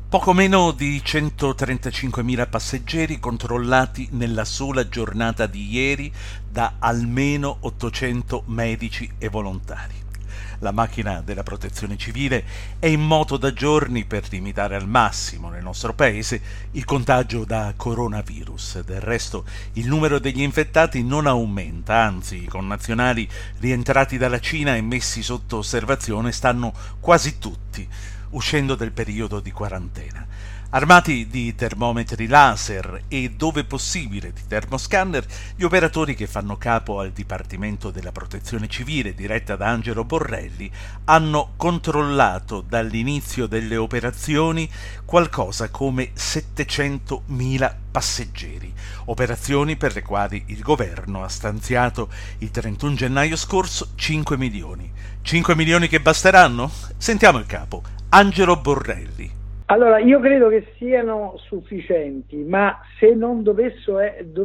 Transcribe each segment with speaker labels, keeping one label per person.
Speaker 1: Poco meno di 135.000 passeggeri controllati nella sola giornata di ieri da almeno 800 medici e volontari. La macchina della protezione civile è in moto da giorni per limitare al massimo nel nostro paese il contagio da coronavirus. Del resto il numero degli infettati non aumenta, anzi i connazionali rientrati dalla Cina e messi sotto osservazione stanno quasi tutti uscendo del periodo di quarantena. Armati di termometri laser e, dove possibile, di termoscanner, gli operatori che fanno capo al Dipartimento della Protezione Civile, diretta da Angelo Borrelli, hanno controllato dall'inizio delle operazioni qualcosa come 700.000 passeggeri, operazioni per le quali il governo ha stanziato il 31 gennaio scorso 5 milioni. 5 milioni che basteranno? Sentiamo il capo, Angelo Borrelli.
Speaker 2: Allora, io credo che siano sufficienti, ma se non dovessero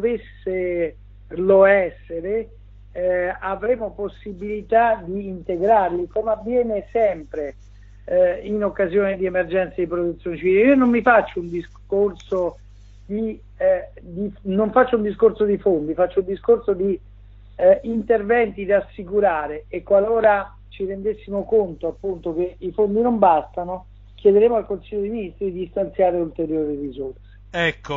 Speaker 2: essere, avremo possibilità di integrarli, come avviene sempre in occasione di emergenze di protezione civile. Io non mi faccio un discorso non faccio un discorso di fondi, faccio un discorso di interventi da assicurare, e qualora ci rendessimo conto appunto che i fondi non bastano, chiederemo al Consiglio dei Ministri di stanziare ulteriori risorse.
Speaker 1: Ecco,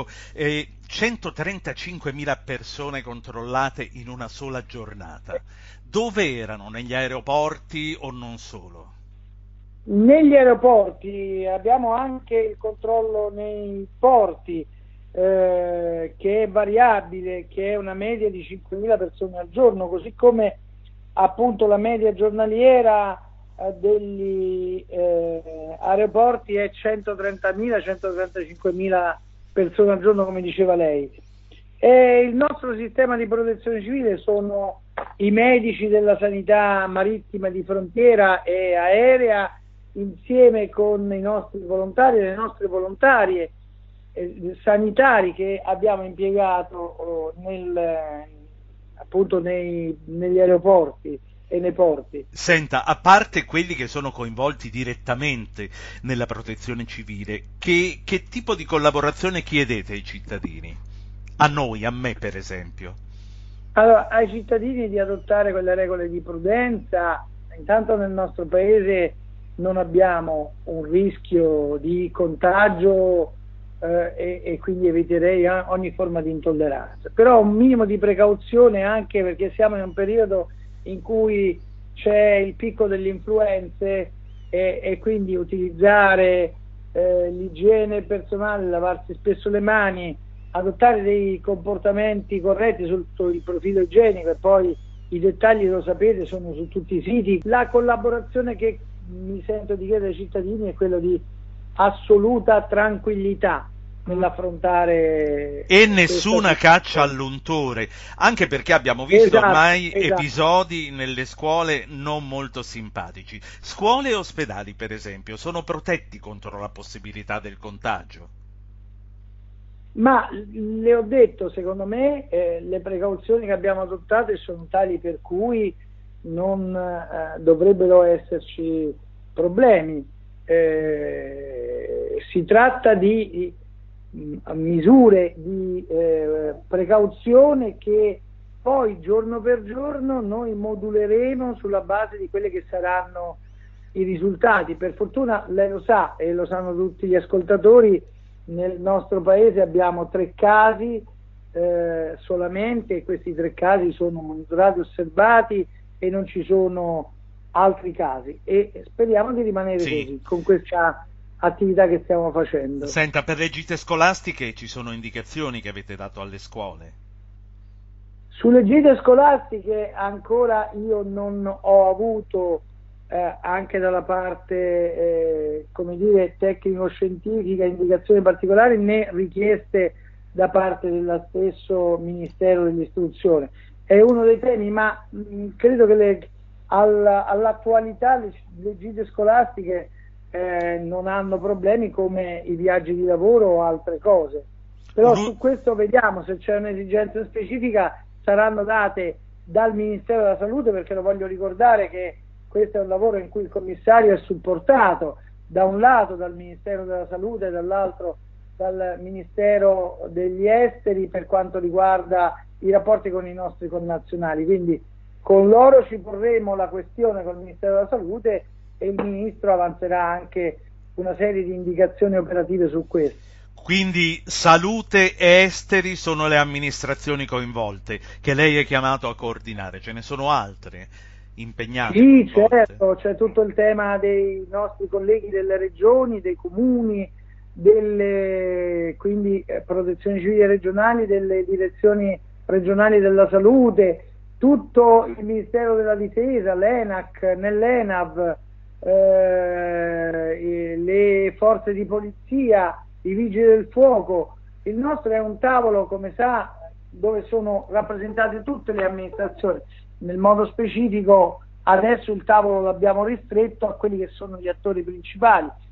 Speaker 1: 135.000 persone controllate in una sola giornata. Dove erano? Negli aeroporti o non solo?
Speaker 2: Negli aeroporti abbiamo anche il controllo nei porti, che è variabile, che è una media di 5.000 persone al giorno, così come appunto la media giornaliera degli aeroporti è 130.000-135.000 persone al giorno, come diceva lei. E il nostro sistema di protezione civile sono i medici della sanità marittima, di frontiera e aerea, insieme con i nostri volontari e le nostre volontarie sanitari che abbiamo impiegato appunto negli aeroporti e nei porti.
Speaker 1: Senta, a parte quelli che sono coinvolti direttamente nella protezione civile, che tipo di collaborazione chiedete ai cittadini? A noi, a me per esempio.
Speaker 2: Allora, ai cittadini di adottare quelle regole di prudenza. Intanto nel nostro paese non abbiamo un rischio di contagio e quindi eviterei ogni forma di intolleranza, però un minimo di precauzione, anche perché siamo in un periodo in cui c'è il picco delle influenze e quindi utilizzare l'igiene personale, lavarsi spesso le mani, adottare dei comportamenti corretti sotto il profilo igienico, e poi i dettagli, lo sapete, sono su tutti i siti. La collaborazione che mi sento di chiedere ai cittadini è quella di assoluta tranquillità nell'affrontare
Speaker 1: e nessuna caccia all'untore, anche perché abbiamo visto ormai episodi nelle scuole non molto simpatici. Scuole e ospedali, per esempio, sono protetti contro la possibilità del contagio?
Speaker 2: Ma le ho detto, secondo me le precauzioni che abbiamo adottato sono tali per cui non dovrebbero esserci problemi. Si tratta di misure di precauzione che poi giorno per giorno noi moduleremo sulla base di quelli che saranno i risultati. Per fortuna, lei lo sa e lo sanno tutti gli ascoltatori, nel nostro paese abbiamo 3 casi solamente, e questi 3 casi sono monitorati, osservati, e non ci sono altri casi, e speriamo di rimanere così con questa attività che stiamo facendo.
Speaker 1: Senta, per le gite scolastiche ci sono indicazioni che avete dato alle scuole?
Speaker 2: Sulle gite scolastiche ancora io non ho avuto anche dalla parte come dire tecnico-scientifica indicazioni particolari, né richieste da parte dello stesso Ministero dell'Istruzione. È uno dei temi, ma credo che all'attualità le gite scolastiche non hanno problemi come i viaggi di lavoro o altre cose, però su questo vediamo, se c'è un'esigenza specifica saranno date dal Ministero della Salute, perché lo voglio ricordare che questo è un lavoro in cui il commissario è supportato da un lato dal Ministero della Salute e dall'altro dal Ministero degli Esteri per quanto riguarda i rapporti con i nostri connazionali. Quindi con loro ci porremo la questione col Ministero della Salute e il Ministro avanzerà anche una serie di indicazioni operative su questo.
Speaker 1: Quindi salute e esteri sono le amministrazioni coinvolte, che lei è chiamato a coordinare, ce ne sono altre impegnate?
Speaker 2: Sì, certo, c'è tutto il tema dei nostri colleghi delle regioni, dei comuni, quindi protezioni civili regionali, delle direzioni regionali della salute, tutto il Ministero della Difesa, l'ENAC, nell'ENAV, le forze di polizia, i vigili del fuoco. Il nostro è un tavolo, come sa, dove sono rappresentate tutte le amministrazioni. Nel modo specifico adesso il tavolo l'abbiamo ristretto a quelli che sono gli attori principali,